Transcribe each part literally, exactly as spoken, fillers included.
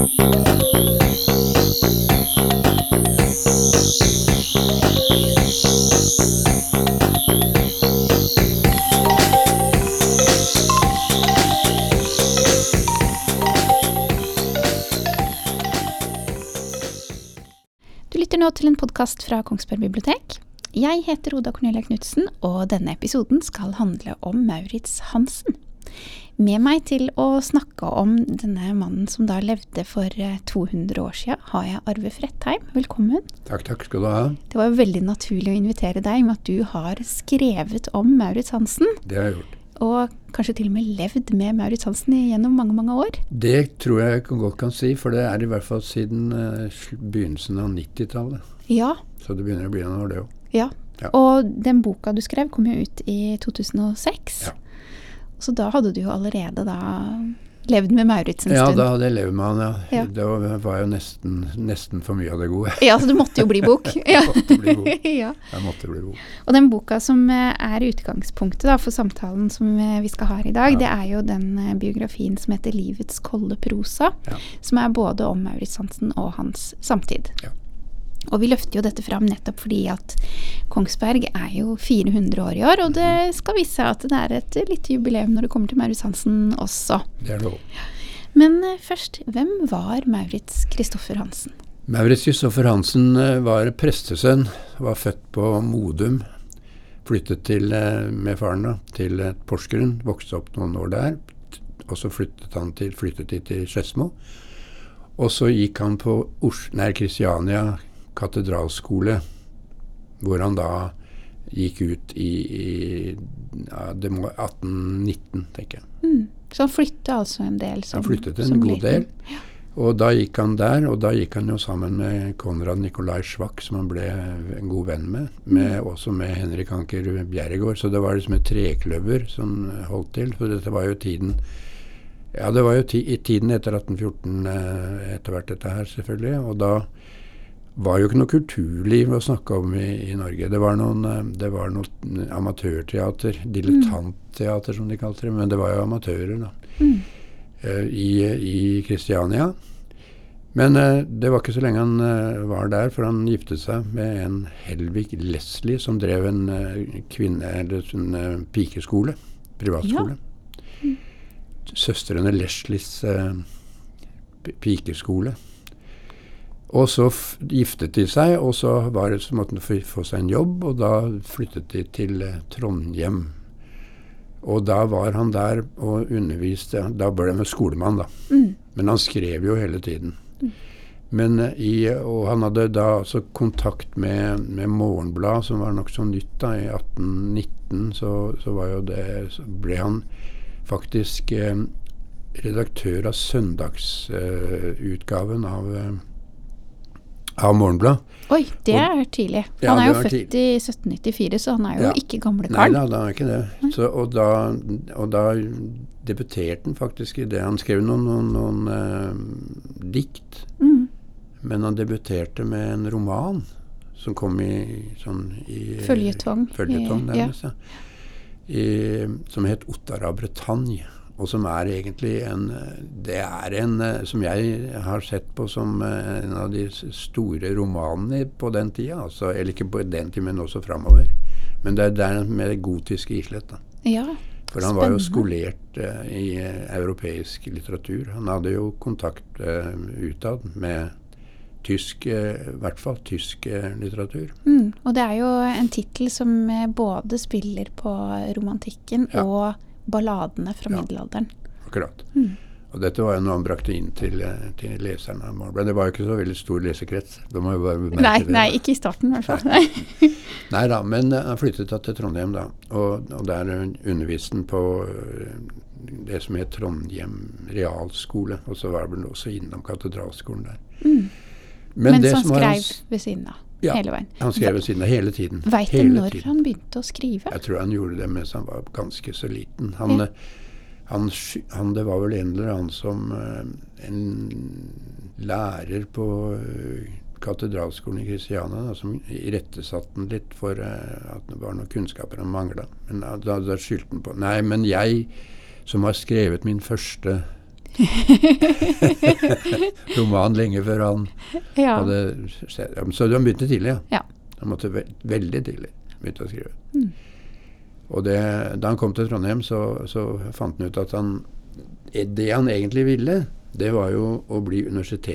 Du lytter nå til en podcast fra Kongsberg Bibliotek. Jeg heter Oda Cornelia Knudsen, og denne episoden skal handle om Maurits Hansen. Med meg til å snakke om denne mannen som da levde for to hundre år siden, har jeg Arve Fredheim. Velkommen. Takk, takk skal du ha. Det var veldig naturlig å invitere deg med at du har skrevet om Maurits Hansen. Det har jeg gjort. Og kanskje til og med levd med Maurits Hansen gjennom mange, mange år. Det tror jeg jeg godt kan si, for det er i hvert fall siden uh, begynnelsen av nittitallet. Ja. Så det begynner å bli noen år det også. Ja. ja, og den boka du skrev kom jo ut i to tusen og seks. Ja. Så da hadde du jo allerede da levd med Maurits en ja, stund. Ja, da hadde jeg levd med han, ja. ja. Det var, var jo nesten, nesten for mye av det gode. Ja, så det måtte jo bli bok. Ja. Det måtte bli bok. ja. Det måtte bli bok. Og den boka som er utgangspunktet da, for samtalen som vi skal ha her i dag, ja. det er jo den biografien som heter Livets kolde prosa, ja. som er både om Maurits Hansen og hans samtid. Ja. Og vi løfter jo dette fram nettopp fordi at Kongsberg er jo fire hundre år i år, og det skal vise seg at det er et litt jubileum når det kommer til Maurits Hansen også. Det er det også. Men først, hvem var Maurits Kristoffer Hansen? Maurits Kristoffer Hansen var prestesønn, var født på Modum, flyttet til, med faren da, til Porsgrunn, vokste opp noen år der, og så flyttet han til, flyttet til Skedsmo. Og så gikk han på Ors- nær Kristiania katedralskole, hvor han da gikk ut i, i ja, det må atten nitten, tenker jeg. Mm. Så han flyttet altså en del som Han flyttet en som god liten. del, ja. Og da gikk han der, og da gikk han jo sammen med Konrad Nikolai Schwach, som han ble en god venn med, med mm. også med Henrik Anker Bjerregård, så det var liksom et trekløver som holdt til, for dette var jo tiden ja, det var jo ti, i tiden etter atten fjorten etter hvert dette her selvfølgelig, og da var jo ikke noe kulturliv å snakke om i, i Norge. Det var noen, det var noe amatørteater, dilettantteater som de kalte det, men det var jo amatører da, mm. uh, i, i Kristiania. Men uh, det var ikke så lenge han uh, var der, for han giftet seg med en Helvig Leslie, som drev en uh, kvinne, eller en uh, pikeskole, privatskole. Ja. Mm. Søstrene Leslies uh, pikeskole. Og så f- giftet de seg, og så, var det, så måtte de få, få seg en jobb, og da flyttet de til eh, Trondheim. Og da var han der og underviste, da ble han skolemann da. Mm. Men han skrev jo hele tiden. Mm. Men eh, i, og han hadde da også kontakt med, med Morgenblad, som var nok så nytt da, i atten nitten, så, så var jo det, så ble han faktisk eh, redaktør av søndagsutgaven eh, av eh, av Morgenblad. Oi, det er tidlig. Han ja, er jo født tidlig. i sytten nittifire, så han er jo ja. ikke gamle Nei karen. da, da er ikke det. Så, og, da, og da debuterte han faktisk i det. Han skrev noen, noen, noen uh, dikt, mm. men han debuterte med en roman som kom i sånn i Føljetong. Føljetong, nærmest, ja. I, som het Ottara Bretagne. Og som er egentlig en, det er en, som jeg har sett på som en av de store romanene på den tida, altså, eller ikke på den tida, men også fremover. Men det er der med det gotiske islett da. Ja, for han spennende. Var jo skolert uh, i uh, europeisk litteratur. Han hadde jo kontakt uh, utad med tysk, uh, i hvert fall tysk uh, litteratur. Mm, og det er jo en titel som uh, både spiller på romantikken ja. og balladene fra ja, middelalderen. Akkurat. Mm. Og dette var jo noe han brakte inn til, til leserne av Morgenbladet. Det var jo ikke så veldig stor lesekrets. De må jo bare nei, det. Nei, ikke i starten i hvert fall. Nei. Nei da, men han flyttet til Trondheim da, og, og der underviste på det som het Trondheim realskole, og så var han også innom katedralskolen der. Mm. Men, men så han skrev hans, ved siden av? Ja, hele veien. Han skrev ved siden av hele tiden. Vet du hele når tiden. Han begynte å skrive? Jeg tror han gjorde det mens han var ganske så liten. Han, ja. han, han, det var vel en eller annen som en lærer på katedralskolen i Kristiania da, som irettesatte den litt for uh, at det var noen kunnskaper han manglet. Men da, da skyldte han på. Nei, men jeg som har skrevet min første roman lenge før han Ja. hadde sett. Så han begynte tidlig, ja. Ja. Han måtte ve veldig tidlig begynte å skrive. Mm. Og det, da han kom til Trondheim, så, så fant han ut at han, det han egentlig ville, det var jo å bli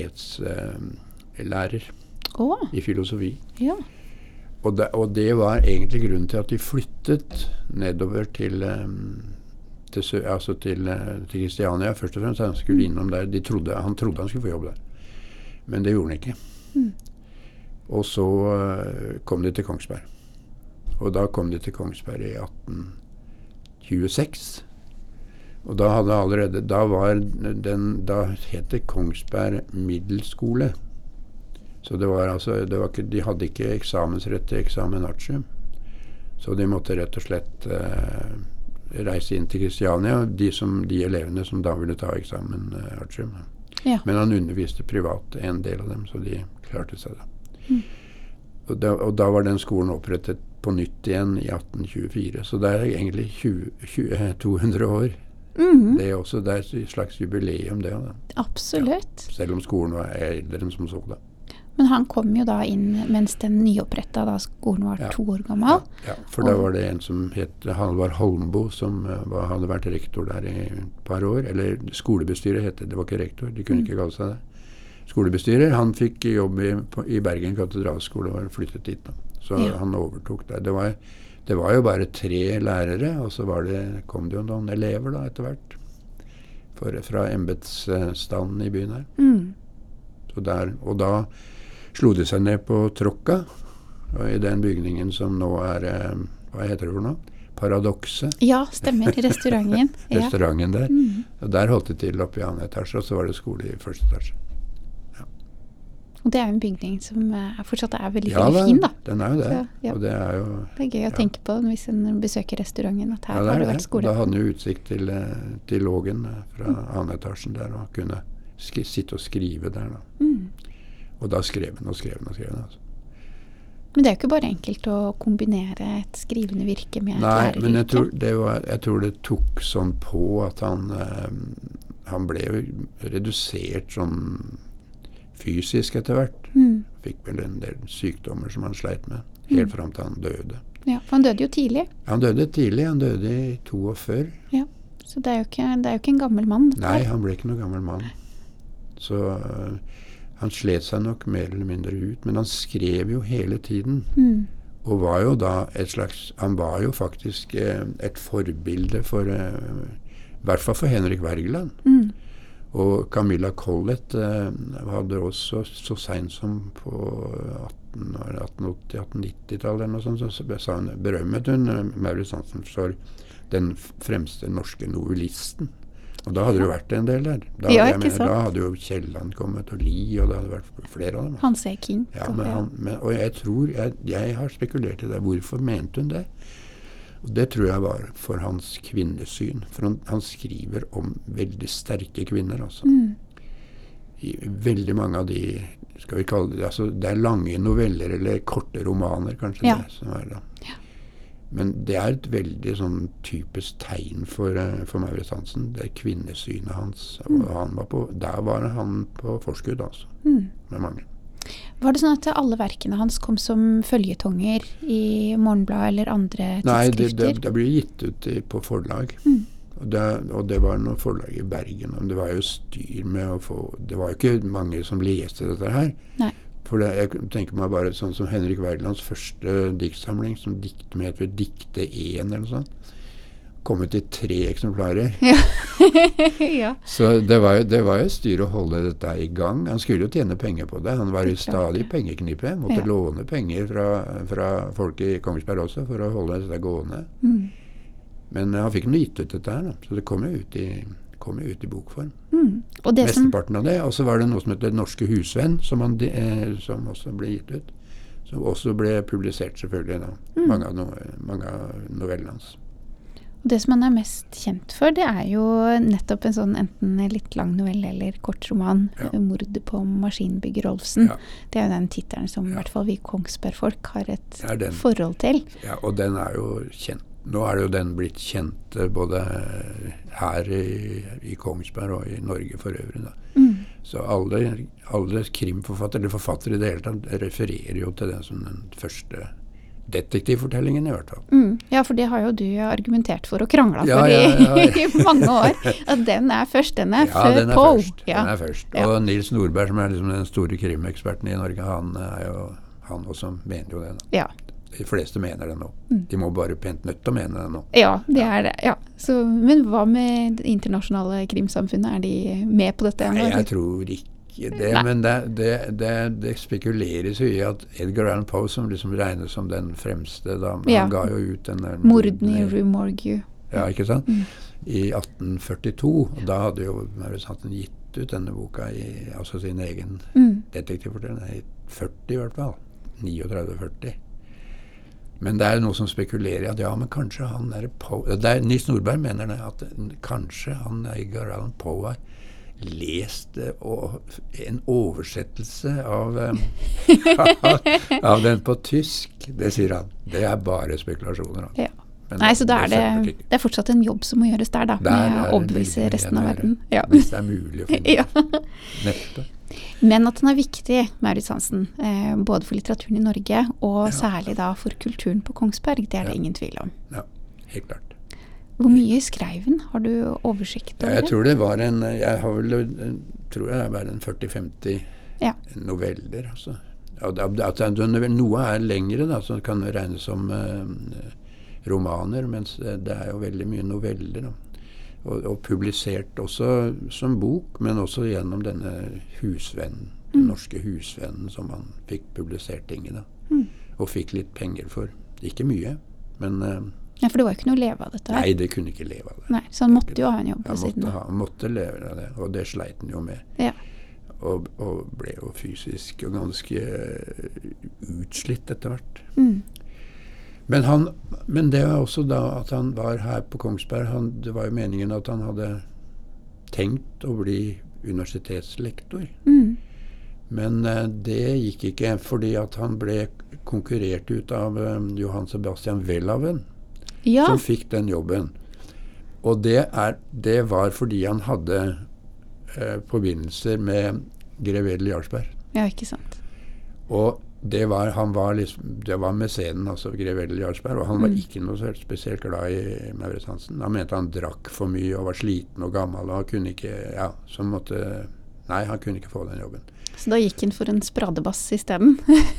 universitetslærer eh, oh. i filosofi. Ja. Og det, og det var egentlig grunnen til at de flyttet nedover til, um, til, altså til, uh, til Kristiania. Først og fremst han skulle innom der. De trodde, han trodde han skulle få jobb der. Men det gjorde han ikke. Mm. Og så uh, kom de til Kongsberg. Og da kom de til Kongsberg i atten tjueseks. Og da hadde allerede, da var den, da het det Kongsberg Middelskole. Så det var altså, det var ikke, de hadde ikke eksamensrett til eksaminatium. Så de måtte rett og slett eh, reise inn til Kristiania, de, som, de elevene som da ville ta eksaminatium. Ja. Men han underviste privat en del av dem, så de klarte seg da. Mm. Og, da og da var den skolen opprettet på nytt igjen i atten tjuefire. Så det er egentlig tjue, tjue, to hundre år. Mm. Det er også det er et slags jubileum, det. Da. Absolutt. Ja, selv om skolen var eldre enn som så da. Men han kom jo da inn mens den nyoppretta da skolen var ja. to år gammel. Ja, ja, for da var det en som het Halvard Holmbo, som uh, var, hadde vært rektor der i et par år. Eller skolebestyrer het det, det var ikke rektor, de kunne mm. ikke kalle seg det. Skolebestyrer, han fikk jobb i, på, i Bergen katedralskole og var flyttet dit da. Så ja. han overtok der. Det var, det var jo bare tre lærere, og så var det, kom det jo noen elever da etter hvert. For, fra embetsstanden i byen her. Mm. Så der, og da slo de seg ned på Tråkka, i den bygningen som nå er, eh, hva heter det for noe? Paradokset. Ja, stemmer, restauranten. Restauranten der. Mm. Og der holdt de til oppe i annen etasje, og så var det skole i første etasje. Ja. Og det er jo en bygning som er, fortsatt er veldig, ja, veldig fin da. Ja, den er jo det. Så, ja. Og det er jo... Det er gøy å ja. tenke på hvis en besøker restauranten, at her ja, det har det det. vært skole. Da hadde han jo utsikt til, til Lågen fra mm. annen etasjen der, og kunne sk- sitte og skrive der da. Mm. Og da skrev han og skrev han og skrev han, altså. Men det er jo ikke bare enkelt å kombinere et skrivende virke med et Nei, lærervirke. men jeg tror, det var, jeg tror det tok sånn på at han, eh, han ble jo redusert sånn fysisk etter hvert. Mm. Fikk vel en del sykdommer som han sleit med, helt mm. fram til han døde. Ja, for han døde jo tidlig. Han døde tidlig, han døde i toogfyrre. Ja, så det er jo ikke, det er jo ikke en gammel mann. Nei, han ble ikke noen gammel mann. Så... Uh, han slet seg nok mer eller mindre ut, men han skrev jo hele tiden. Mm. Og var jo da et slags, han var jo faktisk eh, et forbilde for, eh, i hvert fall for Henrik Wergeland. Mm. Og Camilla Collett eh, hadde også så sent som på atten åtti til atten nitti-tallet eller noe sånt, så sa hun, berømmet hun Maurits Hansen for den fremste norske novellisten. Og da hadde det jo vært en del der. Da, ja, jeg ikke mener, sant? da hadde jo Kielland kommet, og Lie, og det hadde vært flere av dem. Hans E. King. Ja, men han, men, og jeg tror, jeg, jeg har spekulert i det. Hvorfor mente hun det? Og det tror jeg var for hans kvinnesyn. For han, han skriver om veldig sterke kvinner, altså. Mm. I veldig mange av de, skal vi kalle det, altså det er lange noveller, eller korte romaner, kanskje ja. det som er da. Ja. Men det er et veldig sånn typisk tegn for, uh, for Maurits Hansen. Det er kvinnesynet hans. Mm. Og han var på, der var han på forskudd, altså. Mm. Med mange. Var det sånn at alle verkene hans kom som følgetonger i Morgenbladet eller andre tidsskrifter? Nei, det, det, det ble gitt ut i, på forlag. Mm. Og, det, og det var noen forlag i Bergen. Og det var jo styr med å få... Det var jo ikke mange som leste dette her. Nei. For det, jeg tenker meg bare sånn som Henrik Wergelands første diktsamling, som dikt med heter Dikte én eller noe sånt, kommet i tre eksemplarer. Ja. ja. Så det var, jo, det var jo styr å holde dette i gang. Han skulle jo tjene penger på det. Han var i stadig pengeknipe. Måtte ja. låne penger fra, fra folk i Kongsberg også for å holde dette gående. Mm. Men han fikk noe gitt ut dette her, da. Så det kom jo ut i... kom jo ut i bokform. Mm. Og det Mesteparten som... av det. Og så var det noe som heter Norske Husvenn, som, han, eh, som også ble gitt ut. Som også ble publisert selvfølgelig da. Mm. Mange, av no, mange av novellene hans. Og det som han er mest kjent for, det er jo nettopp en sånn enten litt lang novelle eller kort roman, ja. Mord på maskinbygger Rolfsen. Ja. Det er jo den titelen som ja. i hvert fall vi Kongsberg-folk har et forhold til. Ja, og den er jo kjent nå er det jo den blitt kjent både her i, i Kongsberg og i Norge for øvrig. Da. Mm. Så alle, alle krimforfattere, eller forfattere i det hele tatt, refererer jo til den som den første detektivfortellingen i hvert fall. Mm. Ja, for det har jo du argumentert for og kranglet Ja, for ja, ja, ja. i, i mange år. At den er først, den er Ja, før den er Poe. først. Ja. Den er først. Ja. Og Nils Nordberg, som er liksom den store krimeksperten i Norge, han er jo han også mener jo det. Da. Ja. De fleste mener det nå. Mm. De må bare pent nødt til å mene det nå. Ja, det er det. Ja. Så, men hva med det internasjonale krimsamfunnet? Er de med på dette? Nei, jeg tror ikke det, Nei. men det, det, det, det spekuleres jo i at Edgar Allan Poe, som liksom regnes som den fremste, da, Ja. han ga jo ut den der Morden i Rue Morgue. Ja, ikke sant? Mm. I atten førtito, og da hadde jo Maurits Hansen gitt ut denne boka i altså sin egen Mm. detektivfortelling, i førti i hvert fall. trettini førti. Men det er noe som spekulerer i at ja, men kanskje han er Poe det er, Nils Nordberg mener det, at kanskje han Edgar Allan Poe har lest eh, og, en oversettelse av, eh, av den på tysk. Det sier han. Det er bare spekulasjoner. Han. Ja. Men Nei, så da er det det, stemmer ikke. det er fortsatt en jobb som må gjøres der, da. Der med er å det overbevise veldig resten av mye verden. Ja. Hvis det er mulig å finne Ja. neppe. Men at den er viktig, Maurits Hansen, eh, både for litteraturen i Norge, og Ja. særlig da for kulturen på Kongsberg, det er det Ja. ingen tvil om. Ja, helt klart. Hvor mye skrev den? Har du oversikt Ja, over jeg det? tror det var en Jeg har vel tror jeg det var en førti femti Ja. noveller. Altså. Ja, det, at det, noe er lengre, da, så det kan regnes som eh, romaner, mens det er jo veldig mye noveller. Da. Og, og publisert også som bok, men også gjennom denne husvennen, den norske husvennen, som han fikk publisert ting i. Da. Mm. Og fikk litt penger for. Ikke mye, men eh, Nei, for det var jo ikke noe å leve av dette her. nei, det kunne ikke leve av det. Nei, så han måtte jo ha en jobb Han ved siden måtte, av. ha, han måtte leve av det, og det sleit han jo med. Ja. Og, og ble jo fysisk og ganske utslitt etter hvert. Mm. Men, han, men det var også da at han var her på Kongsberg. Han, det var jo meningen at han hadde tenkt å bli universitetslektor. Mm. Men eh, det gikk ikke, fordi at han ble konkurrert ut av eh, Johan Sebastian Welhaven, Ja. som fikk den jobben. Og det, er, det var fordi han hadde eh, forbindelser med greve Edel Jarlsberg. ja, ikke sant. Og det var, han var liksom, det var mesenen, altså greve Edel Jarlsberg, og han var Mm. ikke noe så spesielt glad i Maurits Hansen. Han mente han drakk for mye og var sliten og gammel, og han kunne ikke, ja, så måtte, nei, han kunne ikke få den jobben. Så da gikk han for en spradebass i stedet.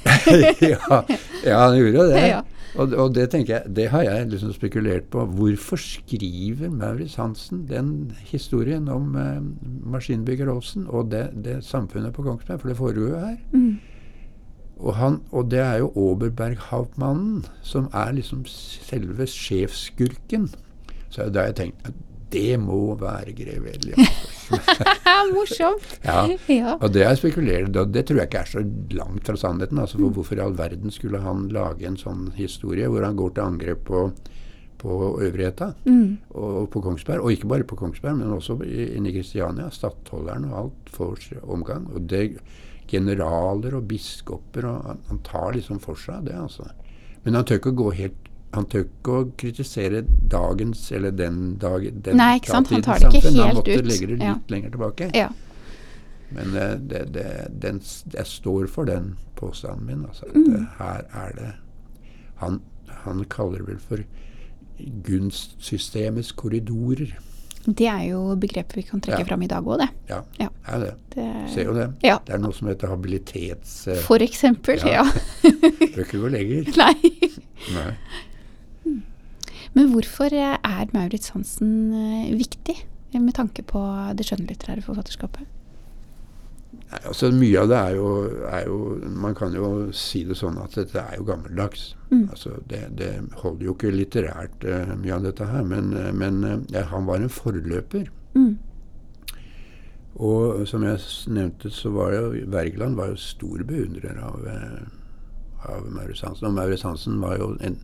ja, ja, han gjorde det. Ja. Og, og det tenker jeg, det har jeg liksom spekulert på. Hvorfor skriver Maurits Hansen den historien om eh, maskinbygger Olsen og det, det samfunnet på Kongsberg? For det foregår jo her. Mm. Og, han, og det er jo Oberberghauptmannen som er liksom selve sjefsskurken. Så da har jeg tenkt at det må være greve Edel Jarlsberg. Morsomt. Ja. Ja. Og det jeg spekulerer, det, det tror jeg ikke er så langt fra sannheten. Altså, for hvorfor i all verden skulle han lage en sånn historie hvor han går til angrep på, på øvrigheta Mm. og, og på Kongsberg? Og ikke bare på Kongsberg, men også i- inne i Kristiania. Stattholderen og alt får omgang. Og det generaler og biskoper, og han, han tar liksom for seg det, altså. Men han tør ikke å gå helt han tør ikke å kritisere dagens, eller den dag, den Nei, ikke sant? Han datidens tar det ikke samfunn. Han helt måtte ut. legge det litt Ja. lenger tilbake. Ja. Men eh, det, det, den, jeg står for den påstanden min. Altså, at Mm. eh, her er det han, han kaller det vel for gunstsystemets korridorer. Det er jo begrepet vi kan trekke Ja. fram i dag også, det. Ja, Ja. er det. det Ser jo det. Ja. Det er noe som heter habilitets... Eh, For eksempel, ja. Ja. bør ikke gå lenger. Nei. Nei. Men hvorfor eh, er Maurits Hansen eh, viktig eh, med tanke på det skjønnlitterære forfatterskapet? Nei, altså Mye av det er jo, er jo Man kan jo si det sånn at dette er jo gammeldags. Mm. Altså det, det holder jo ikke litterært uh, mye av dette her, men, uh, men uh, ja, han var en forløper. Mm. Og som jeg s- nevnte, så var jo Wergeland var jo stor beundrer av, uh, av Maurits Hansen. Og Maurits Hansen var jo en,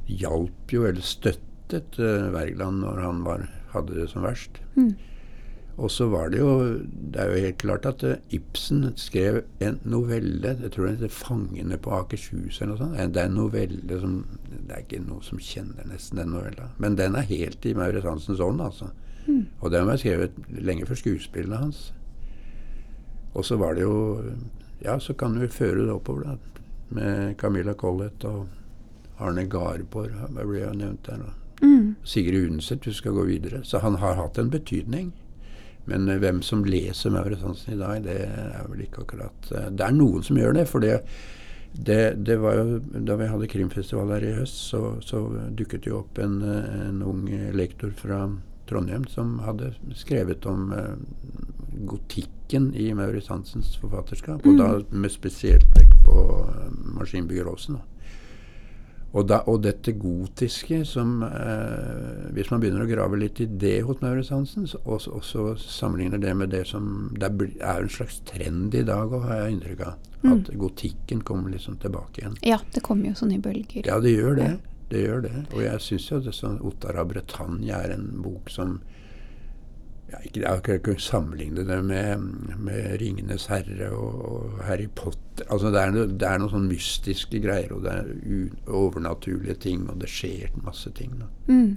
hjalp jo, eller støttet uh, Wergeland når han var, hadde det som verst. Mm. Og så var det jo, det er jo helt klart at uh, Ibsen skrev en novelle, jeg tror det heter Fangene på Akershus eller noe sånt. Det er en novelle som, det er ikke noe som kjenner nesten den novella. Men den er helt i Maurits Hansens ånd, altså. Mm. Og den var skrevet lenge før skuespillene hans. Og så var det jo, ja, så kan du føre det oppover da, med Camilla Collett og Arne Garborg, hva blir jo nevnt der da. Mm. Sigrid Undset, du skal gå videre. Så han har hatt en betydning. Men uh, hvem som leser Maurits Hansen i dag, det er vel ikke akkurat uh, det er noen som gjør det, for det, det, det var jo, da vi hadde krimfestival her i høst, så, så dukket jo opp en, en ung lektor fra Trondheim som hadde skrevet om uh, gotikken i Maurits Hansens forfatterskap, mm. og da med spesielt vekt på uh, Maskinbygger Aasen da. Og, da, og dette gotiske som, eh, hvis man begynner å grave litt i det hos Maurits Hansen, så, og, og så sammenligner det med det som, det er en slags trend i dag, og har jeg inntrykk av, mm. at gotikken kommer liksom tilbake igjen. Ja, det kommer jo sånn i bølger. Ja, det gjør det. Det gjør det. Og jeg synes jo at det sånn, Ottar av Bretagne er en bok som, ja, ikke, jeg kan ikke sammenligne det med, med Ringenes Herre og, og Harry Potter. Altså det er, no, det er noen sånn mystiske greier, og det er u, overnaturlige ting, og det skjer masse ting. Mm.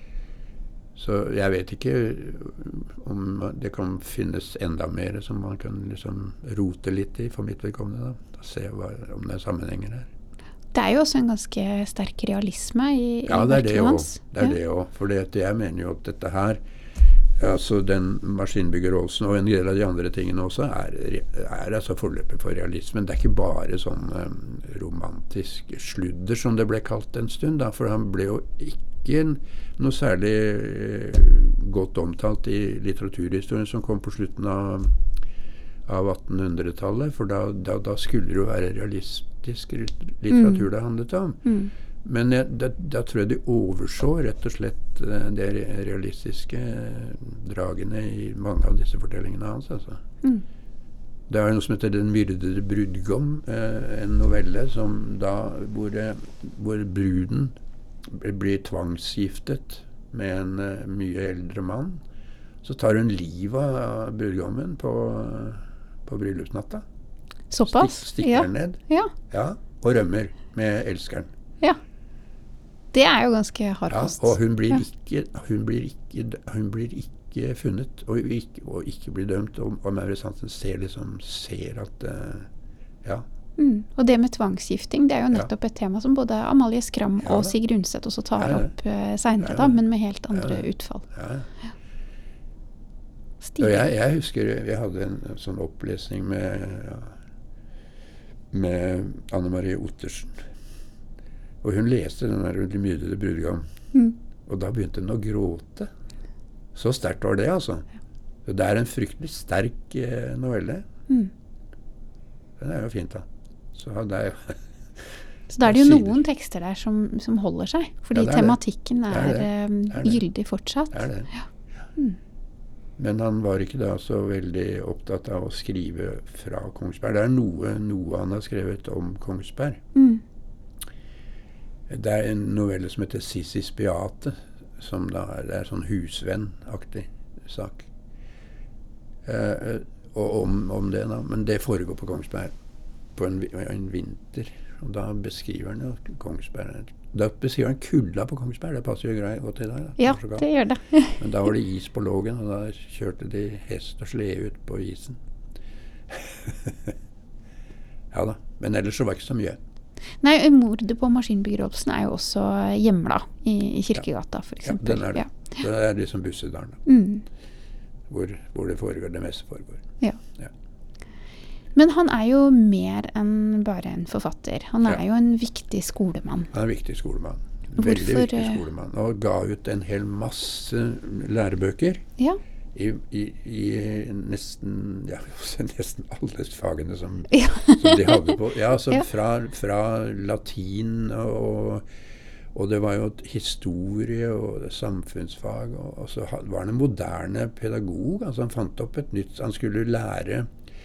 Så jeg vet ikke om det kan finnes enda mer som man kan liksom rote litt i for mitt vedkommende, da. Se hva, om det er sammenhenger her. Det er jo også en ganske sterk realisme i, ja, i verken hans. Ja, det er det også. For jeg mener jo at dette her, altså den Maskinbygger Aasen og en del av de andre tingene også er, er altså forløpet for realismen. Det er ikke bare sånn um, romantisk sludder som det ble kalt en stund da, for han ble jo ikke noe særlig uh, godt omtalt i litteraturhistorien som kom på slutten av, av attenhundretallet, for da, da, da skulle det jo være realistisk litteratur mm. det handlet om. Mm. Men jeg, da, da tror jeg de overså rett og slett uh, de realistiske uh, dragene i mange av disse fortellingene hans. Altså. Mm. Det er noe som heter Den myrdede brudgom, uh, en novelle som da, hvor, uh, hvor bruden blir tvangsgiftet med en uh, mye eldre mann. Så tar hun livet av brudgommen på, uh, på bryllupsnatta. Såpass? Stik, stikker ja. ned. Ja. Ja, og rømmer med elskeren. Ja. Det er jo ganske hardkost. Ja, og hun blir, ja. ikke, hun blir, ikke, hun blir ikke funnet, og ikke, og ikke blir dømt, og, og Maurits Hansen ser, liksom, ser at, uh, ja. Mm. Og det med tvangsgifting, det er jo nettopp ja. et tema som både Amalie Skram ja, og Sigrid Undset også tar ja, opp uh, senere, ja, da, men med helt andre ja, utfall. Ja. Ja. Og jeg, jeg husker, vi hadde en, en sånn opplesning med, ja, med Anne Marie Ottersen. Og hun leste den der De myrdede brudgom. Mm. Og da begynte hun å gråte. Så sterkt var det, altså. Ja. Det er en fryktelig sterk eh, novelle. Mm. Den er jo fint, da. Så det er jo Så da er det jo noen tekster der som, som holder seg. Fordi ja, tematikken er, er, det. er det. gyldig fortsatt. Det er det. Ja. Mm. Men han var ikke da så veldig opptatt av å skrive fra Kongsberg. Det er noe, noe han har skrevet om Kongsberg. Mm. Det er en novelle som heter Sissis Beate, som da er, det er sånn husvenn-aktig sak. Eh, og om, om det da, men det foregår på Kongsberg på en, en vinter, og da beskriver han jo Kongsberg. Da beskriver han kulda på Kongsberg, det passer jo greit godt i dag. Da. Ja, det gjør det. Men da var det is på lågen, og da kjørte de hest og slede ut på isen. Ja da, men ellers så var det ikke så mye. Nei, mordet på Maskinbygger Aasen er jo også hjemla i, i Kirkegata, for eksempel. Ja, den er det. Ja. Det er liksom Bussedalen, mm. hvor, hvor det foregår, det meste foregår. Ja. Ja. Men han er jo mer enn bare en forfatter. Han er ja. jo en viktig skolemann. Han er en viktig skolemann. Veldig Hvorfor, viktig skolemann. Og ga ut en hel masse lærebøker. Ja. I, i, i nesten, ja, nesten alle fagene som, ja. som de hadde på. Ja, altså ja. fra, fra latin, og, og det var jo historie og samfunnsfag, og, og så var han en moderne pedagog. Altså han fant opp et nytt, han skulle lære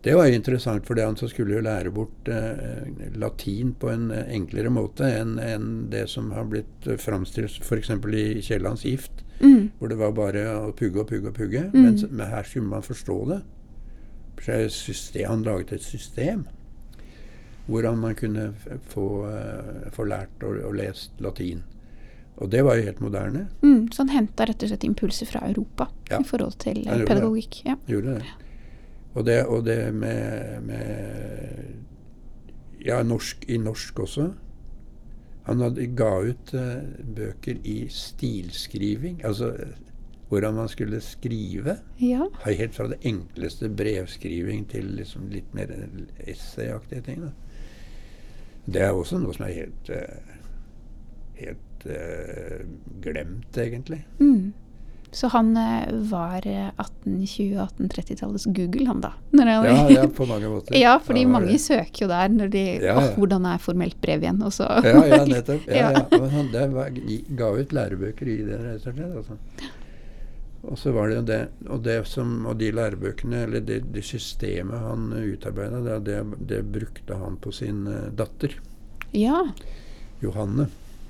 Det var jo interessant, for han så skulle jo lære bort eh, latin på en eh, enklere måte enn en det som har blitt eh, framstilt f.eks. i Kiellands gift, mm. hvor det var bare å pugge og pugge og pugge. Mm. Men, men her skulle man forstå det. Så system, han laget et system hvordan man kunne få, uh, få lært og, og lest latin. Og det var jo helt moderne. Mm, så han hentet rett og slett impulser fra Europa ja. I forhold til uh, pedagogikk. Ja. Gjorde det. Og det, og det med, med ja, norsk, i norsk også. Han hadde, ga ut uh, bøker i stilskriving, altså hvordan man skulle skrive. Ja. Helt fra det enkleste brevskriving til liksom litt mer essayaktige ting. Da. Det er også noe som er helt, uh, helt uh, glemt, egentlig. Mm. Så han uh, var atten tjue atten tretti-tallets Google, han da? Han, ja, ja, på mange måter. Ja, fordi ja, mange det. Søker jo der når de, ja, ja. Åh, hvordan er formelt brev igjen? Og så. Ja, ja, nettopp. Ja, ja. Ja. Han det var, ga ut lærebøker i det, rett og slett. Altså. Og så var det jo det, og, det som, og de lærebøkene, eller det, det systemet han utarbeidet, det, det, det brukte han på sin uh, datter. Ja. Johanne.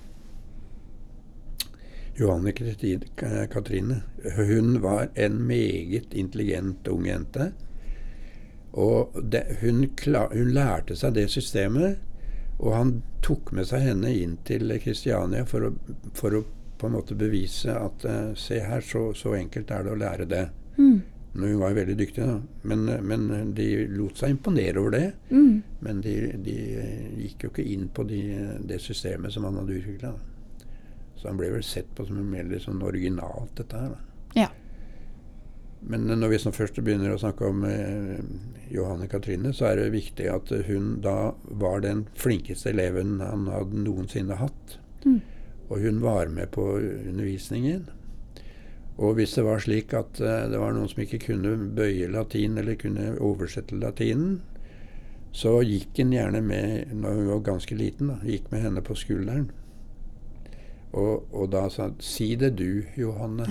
Johanne Katrine. Hun var en meget intelligent ung jente. Og det, hun, klar, hun lærte seg det systemet, og han tok med seg henne inn til Kristiania for å, for å på en måte bevise at uh, se her, så, så enkelt er det å lære det. Mm. Hun var jo veldig dyktig, da. Men, men de lot seg imponere over det. Mm. Men de, de gikk jo ikke inn på de, det systemet som han hadde utviklet. Så han ble vel sett på som mer litt sånn originalt, dette her. Da. Ja. Men når vi først begynner å snakke om eh, Johanne Katrine, så er det viktig at hun da var den flinkeste eleven han hadde noensinne hatt. Mm. Og hun var med på undervisningen. Og hvis det var slik at uh, det var noen som ikke kunne bøye latin eller kunne oversette latinen, så gikk hun gjerne med, når hun var ganske liten, da, gikk med henne på skulderen. Og, og da sa han, si det du, Johanne.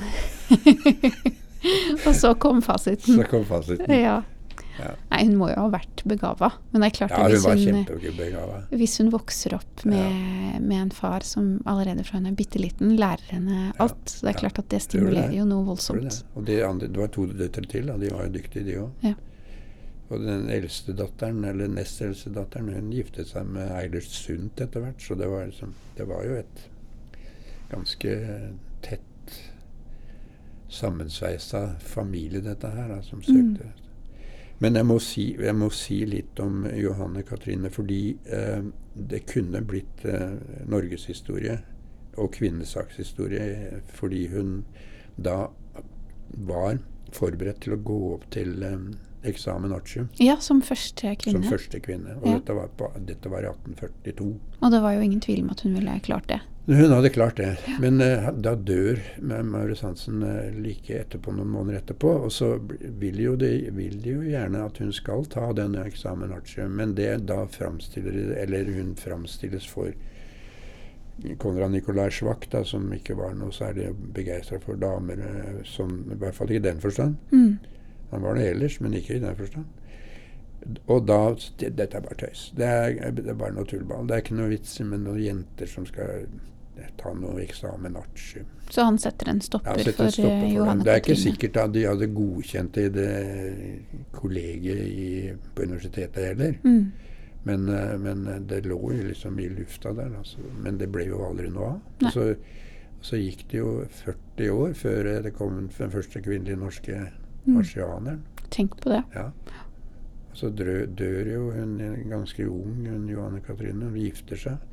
Og så kom fasiten. Så kom fasiten. Ja. Ja. Nei, hun må jo ha vært begavet. Men det er klart ja, at hvis hun, hun, hvis hun vokser opp med, ja. med en far som allerede fra hun er bitteliten lærer henne alt, ja. Så det er klart at det stimulerer det. Jo noe voldsomt. Det. Og det, andre, det var to døtre til, da. De var jo dyktige, de også. Ja. Og den eldste datteren, eller nest eldste datteren, hun giftet seg med Eilert Sundt etter hvert, så det var, liksom, det var jo et ganske tett sammensveisa familie, dette her, da, som søkte. Mm. Men jeg må, si, jeg må si litt om Johanne Katrine, fordi eh, det kunne blitt eh, norgeshistorie og kvinnesakshistorie, fordi hun da var forberedt til å gå opp til eh, eksamen artium. Ja, som første kvinne. Som første kvinne, og ja. dette, var på, dette var i atten førtito. Og det var jo ingen tvil om at hun ville klart det. Hun hadde klart det, ja. Men uh, da dør Maurits Hansen uh, like etterpå, noen måneder etterpå, og så vil jo de, vil de jo gjerne at hun skal ta denne eksamen artium, men det da framstiller, eller hun framstilles for Konrad Nikolai Schwach, da, som ikke var noe særlig begeistret for damer, uh, som, i hvert fall ikke i den forstand. Mm. Han var det ellers, men ikke i den forstand. Og da, det, dette er bare tøys. Det er, det er bare noe tullball. Det er ikke noe vits med noen jenter som skal ta noe eksamen artium. Så han setter en stopper, ja, setter en for, stopper for Johanne Katrine? Det er ikke sikkert at de hadde godkjent det i det kollegiet i, på universitetet heller. Mm. Men, men det lå jo liksom i lufta der. Altså. Men det ble jo aldri noe av. Så, så gikk det jo førti år før det kom den første kvinnelige norske mm. marsianeren. Tenk på det. Ja. Så dør, dør jo hun ganske ung, hun Johanne Katrine. Hun gifter seg.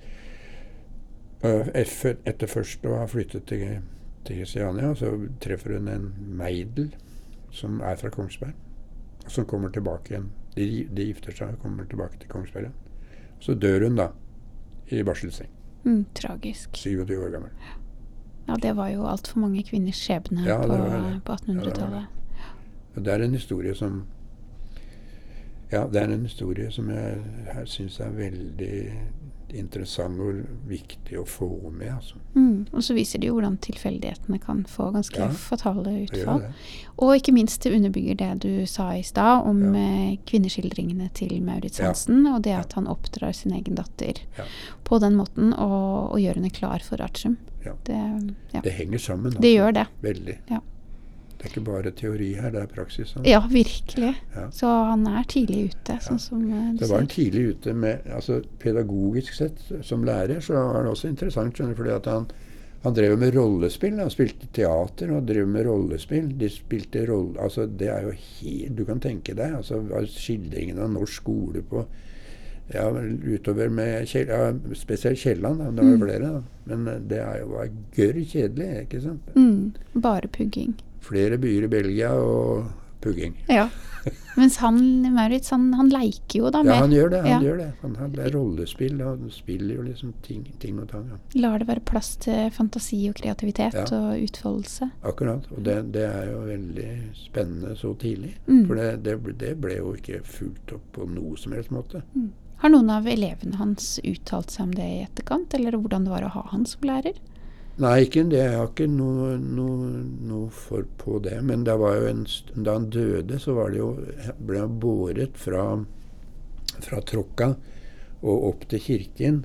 Etter først å ha flyttet til, til Kristiania, så treffer hun en meidel som er fra Kongsberg, og som kommer tilbake igjen. De, de gifter seg og kommer tilbake til Kongsberg igjen. Så dør hun da i barselseng. Mm, tragisk. syvogtyve år gammel. Ja, det var jo alt for mange kvinners skjebne ja, på, på attenhundretallet. Ja, det, det er en historie som Ja, det er en historie som jeg her synes er veldig interessant og viktig å få med. Altså. Mm. Og så viser det jo hvordan tilfeldighetene kan få ganske Ja, fatale det utfall. gjør det. Og ikke minst det underbygger det du sa i stad om Ja. eh, kvinneskildringene til Maurits Ja. Hansen, og det Ja. at han oppdrar sin egen datter Ja. på den måten, og, og gjør henne klar for artium. Ja. Det, ja. Det henger sammen. Altså. det gjør det. Veldig. Ja. Det er ikke bare teori her, det er praksis. Altså. Ja, virkelig. Ja. Så han er tidlig ute, sånn som eh, du Det var en sier. tidlig ute med, altså pedagogisk sett, som lærer, så var det også interessant, skjønner du, fordi at han, han drev med rollespill, han spilte teater og drev med rollespill. De spilte rolle, altså det er jo helt, du kan tenke deg, altså skildringen av norsk skole på, ja, utover med, Kjell, ja, spesielt Kielland, da, det var Mm. flere, da. Men det er jo var gørr kjedelig, ikke sant? Mm, bare pugging. Flere byer i Belgia og pugging. Ja. Mens han, Maurits, han, han leker jo da Ja, med. han gjør det, han Ja. gjør det. Han har det er rollespill, og han spiller jo liksom ting, ting og tang. Ja. Lar det være plass til fantasi og kreativitet Ja. og utfoldelse. Akkurat, og det, det er jo veldig spennende så tidlig. Mm. For det, det, ble- det ble jo ikke fulgt opp på noe som helst måte. Mm. Har noen av elevene hans uttalt seg om det i etterkant, eller hvordan det var å ha han som lærer? Nei, ikke det. Jeg har ikke noe, noe, noe for på det. Men det var jo en, st- da han døde, så var det jo, ble han båret fra, fra Tråkka og opp til kirken.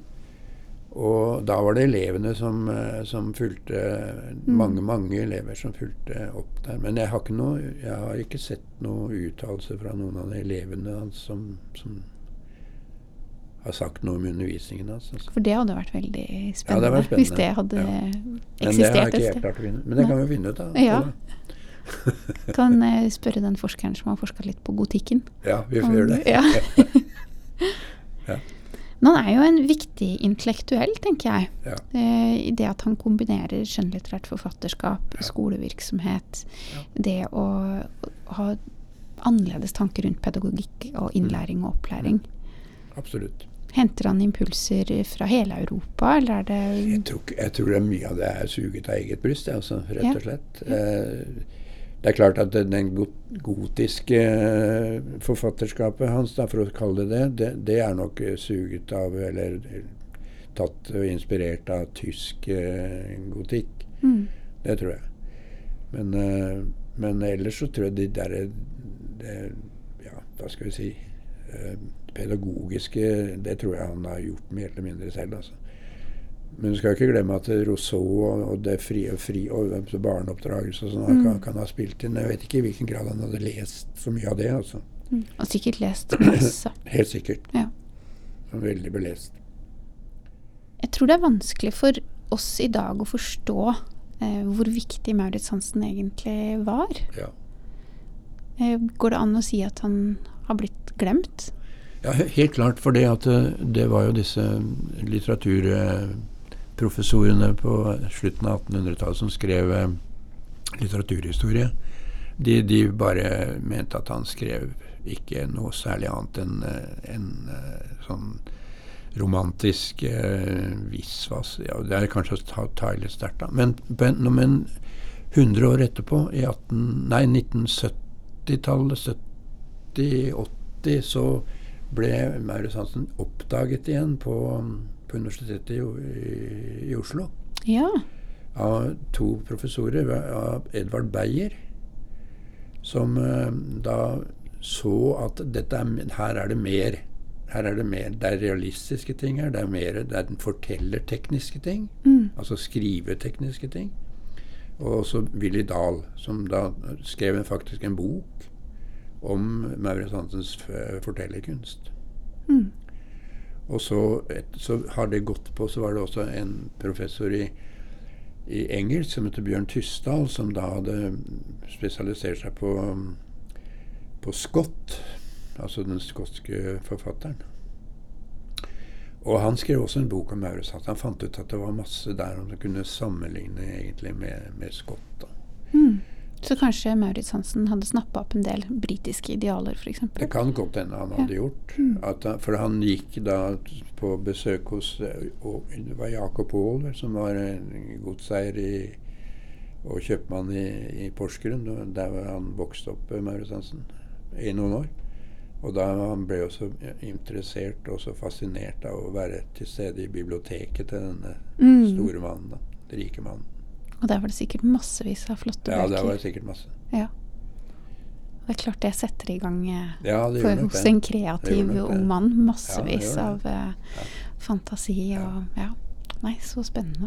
Og da var det elevene som, eh, som fulgte, mange, mange elever som fulgte opp der. Men jeg har ikke, noe, jeg har ikke sett noe uttalelse fra noen av de elevene hans som, som har sagt noe om undervisningen hans. Altså. For det hadde vært veldig spennende, Ja, det var spennende. hvis det hadde Ja. Men det har eksistert ikke et jeg sted. klart å finne. Men det kan vi finne ut av. Ja. Kan eh, spørre den forskeren som har forsket litt på gotikken. Ja, vi får gjøre det. Ja. Ja. Men han er jo en viktig intellektuell, tenker jeg. Ja. Eh, I det at han kombinerer skjønnlitterært forfatterskap, Ja. skolevirksomhet, Ja. det å ha annerledes tanker rundt pedagogikk og innlæring og opplæring. Absolutt. Henter han impulser fra hele Europa, eller er det Jeg tror, ikke- jeg tror det er mye av det er suget av eget bryst, altså, rett Ja. og slett. Eh, det er klart at det, den go- gotiske eh, forfatterskapet hans, da, for å kalle det det, det, det er nok eh, suget av, eller eh, tatt og inspirert av tysk eh, gotikk. mm. Det tror jeg. Men, eh, men ellers så tror jeg de der det, ja, hva skal vi si eh, pedagogiske, det tror jeg han har gjort mer eller mindre selv, altså. Men du skal ikke glemme at Rousseau og, og det frie fri, og barneoppdragelse og sånn, han kan, kan ha spilt inn. Jeg vet ikke i hvilken grad han hadde lest så mye av det, altså. Mm. Og sikkert lest masse. Helt sikkert. Ja. Han er veldig belest. Jeg tror det er vanskelig for oss i dag å forstå eh, hvor viktig Maurits Hansen egentlig var. Ja. Eh, går det an å si at han har blitt glemt? Ja, he- helt klart, for det at eh, det var jo disse litteraturprofessorene på slutten av attenhundretallet som skrev eh, litteraturhistorie. De, de bare mente at han skrev ikke noe særlig annet enn eh, en eh, sånn romantisk eh, visvas. Ja, det er kanskje å ta, ta litt sterkt, da. Men, men, men hundre år etterpå, i atten, nei, nitten sytti-tallet, sytti åtti, så ble Maurits Hansen oppdaget igjen på, på Universitetet i, i, i Oslo Ja. av to professorer, av Edvard Beyer, som eh, da så at dette er, her er det mer her er det mer, det er realistiske ting her, det er mer, det er fortellertekniske ting, Mm. altså skrivetekniske ting. Og også Willy Dahl, som da skrev en, faktisk en bok om Maurits Hansens f- fortellerkunst. Mm. Og så, et, så har det gått på, så var det også en professor i, i engelsk som heter Bjørn Tysdal, som da hadde spesialisert seg på, på Scott, altså den skotske forfatteren. Og han skrev også en bok om Maurits Hansen. Han fant ut at det var masse der som kunne sammenligne egentlig med, med Scott. Da. Mm. Så kanskje Maurits Hansen hadde snappet opp en del britiske idealer, for eksempel. Det kan godt hende han hadde Ja. gjort. At, han- for han gikk da på besøk hos og, det var Jakob Aall, som var en godseier i, og kjøpmann i, i Porsgrunn. og Der var han vokst opp, Maurits Hansen, i noen år. Og da han ble også interessert og så fascinert av å være til stede i biblioteket til denne mm. store mannen, da, den rike mannen. Og der var det sikkert massevis av flotte ja, bøker. Ja, der var det sikkert masse. Ja. Det er klart det setter i gang ja, for hos en kreativ ung mann. Massevis ja, av uh, ja. fantasi og ja. Nei, så spennende.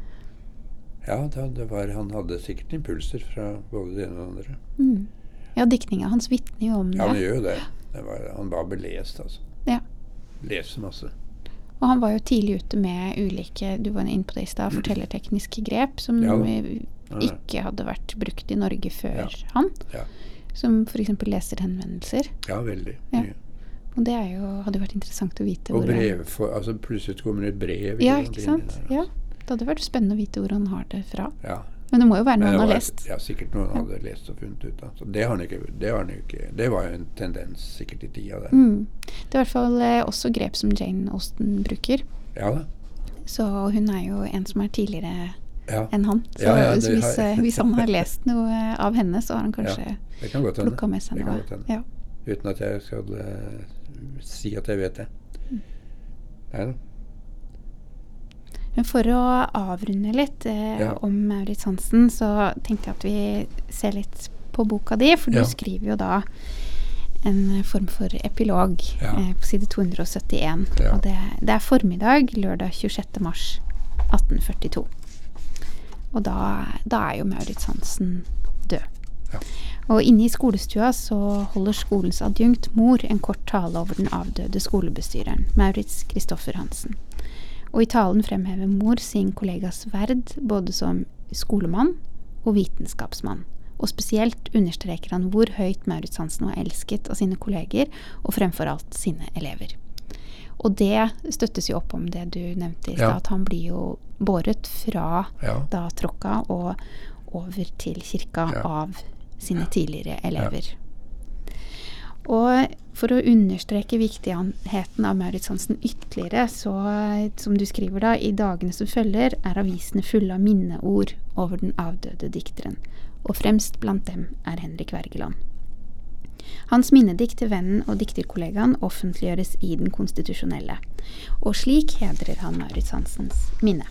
Ja, det, det var, han hadde sikkert impulser fra både det ene og det andre. Mm. Ja, diktninga hans vitner jo om det. Ja, han gjør jo det. det var, han var belest, altså. Ja. Leser masse. Og han var jo tidlig ute med ulike, du var inne på det i sted, fortellertekniske grep som ja, ja. ikke hadde vært brukt i Norge før ja. han. Ja. Som for eksempel leserhenvendelser. Ja, veldig. Ja. Og det er jo, hadde vært interessant å vite. Og brev, for, altså plutselig kommer det et brev. Ja, ikke sant? Der, altså. Ja. Det hadde vært spennende å vite hvor han har det fra. Ja. Men det må jo være noe han har lest. Ja, sikkert noen ja. hadde lest og funnet ut. Så det, har han ikke, det, har han ikke, det var jo en tendens sikkert i tida der. Mm. Det er i hvert fall eh, også grep som Jane Austen bruker. Ja da. Så hun er jo en som er tidligere ja. enn han. Så, ja, ja, så hvis, har... hvis han har lest noe av henne, så har han kanskje ja, plukket med seg noe. Ja. Uten at jeg skal uh, si at jeg vet det. Mm. Nei da. Men for å avrunde litt eh, ja. om Maurits Hansen, så tenkte jeg at vi ser litt på boka di, for ja. du skriver jo da en form for epilog ja. eh, på side to hundre syttien. Ja. Og det, det er formiddag, lørdag tjuesjette mars atten førtito. Og da, da er jo Maurits Hansen død. Ja. Og inne i skolestua så holder skolens adjunkt mor en kort tale over den avdøde skolebestyreren, Maurits Kristoffer Hansen. Og i talen fremhever mor sin kollegas verd både som skolemann og vitenskapsmann. Og spesielt understreker han hvor høyt Maurits Hansen var elsket av sine kolleger, og fremfor alt sine elever. Og det støttes jo opp om det du nevnte i sted, ja. at han blir jo båret fra ja. da tråkka og over til kirka ja. av sine tidligere elever. Ja. Og for å understreke viktigheten av Maurits Hansen ytterligere, så, som du skriver da, i dagene som følger, er avisene fulle av minneord over den avdøde dikteren, og fremst blant dem er Henrik Wergeland. Hans minnedikt til vennen og dikterkollegaen offentliggjøres i den konstitusjonelle, og slik hedrer han Maurits Hansens minne.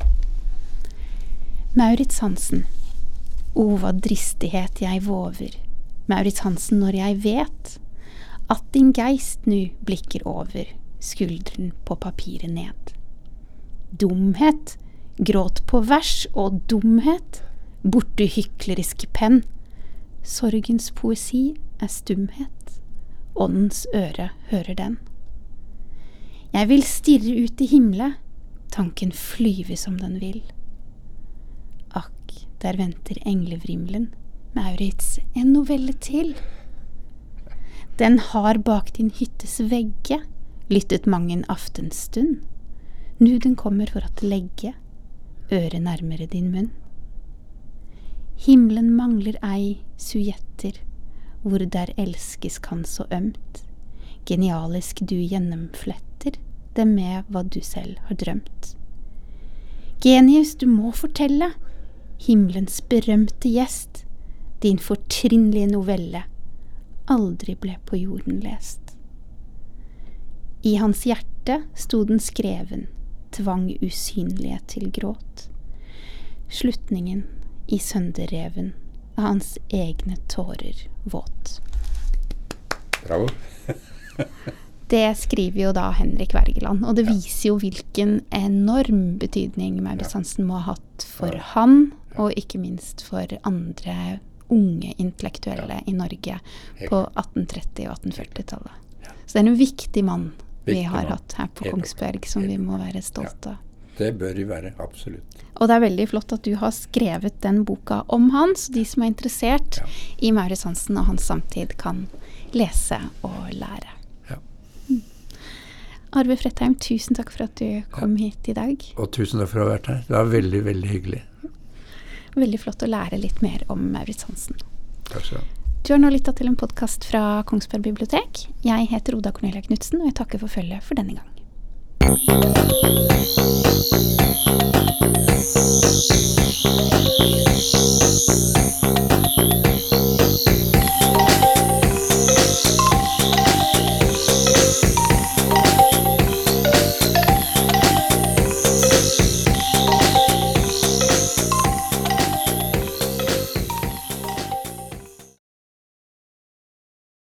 Maurits Hansen, o hva dristighet jeg våver, Maurits Hansen når jeg vet, at din geist nu blikker over, skuldren på papiret ned. Dumhet, gråt på vers og dumhet, borte hykleriske penn. Sorgens poesi er stumhet, åndens øre hører den. Jeg vil stirre ut i himle, tanken flyve som den vil. Akk, der venter englevrimlen, Maurits, en novelle til. Den har bak din hyttes vegge lyttet mang en aftenstund. Nu den kommer for at legge øret nærmere din munn. Himmelen mangler ei sujetter, hvor der elskes kan så ømt. Genialisk du gjennomfletter det med hva du selv har drømt. Genius, du må fortelle, himmelens berømte gjest, din fortrinnlige novelle, aldri ble på jorden lest. I hans hjerte stod den skreven, tvang usynlige til gråt. Slutningen i sønderreven av hans egne tårer våt. Bravo. Det skriver jo da Henrik Wergeland, og det viser jo hvilken enorm betydning Maurits Hansen må ha hatt for ja. han, og ikke minst for andre unge intellektuelle ja. i Norge på atten tretti- og atten førti-tallet. Ja. Så det er en viktig mann viktig vi har mann. hatt her på Helt Kongsberg, som Helt vi må være stolte av. Ja. Det bør vi være, absolutt. Og det er veldig flott at du har skrevet den boka om han, så de som er interessert ja. i Maurits Hansen og hans samtid kan lese og lære. Ja. Mm. Arve Fredheim, tusen takk for at du kom ja. hit i dag. Og tusen takk for å ha vært her. Det var veldig, veldig hyggelig. Veldig flott å lære litt mer om Maurits Hansen. Takk skal du ha. Du har nå lyttet til en podcast fra Kongsberg Bibliotek. Jeg heter Oda Cornelia Knudsen, og jeg takker for følget for denne gang. Thank you.